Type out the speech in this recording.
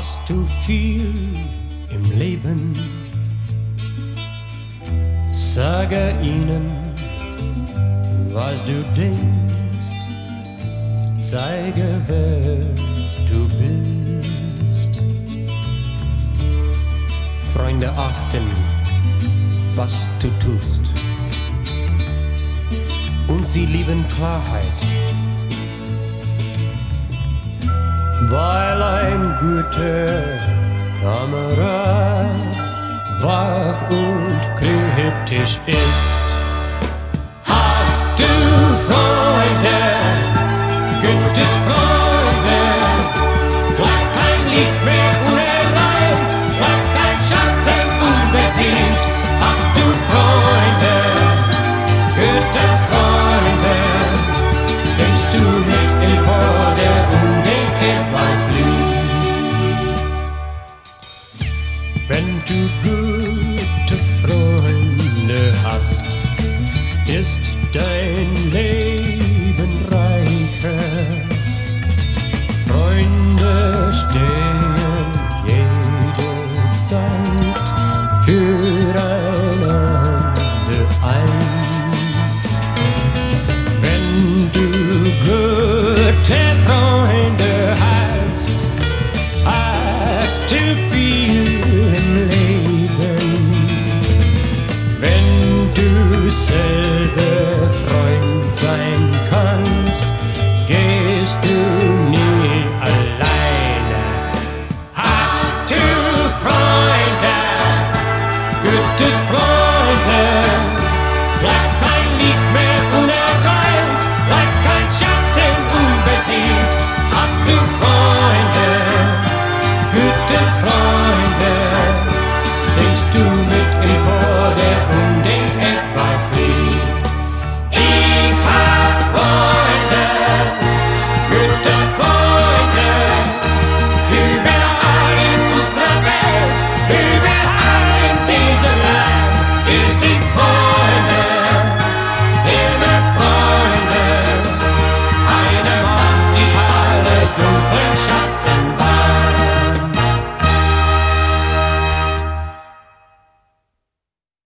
Hast du viel im Leben? Sage ihnen, was du denkst. Zeige, wer du bist. Freunde achten, was du tust. Und sie lieben Klarheit. Weil ein guter Kamerad wach und kritisch ist. Hast du Freunde, gute Freunde? Bleibt kein Lied mehr unerreicht, bleibt kein Schatten unbesiegt. Hast du Freunde, gute Freunde? Singst du nicht im Chor, der undenkt mal fliegt? Wenn du gute Freunde hast, ist dein Leben reicher. Freunde stehen jederzeit füreinander ein. Wenn du gute Freunde hast, hast du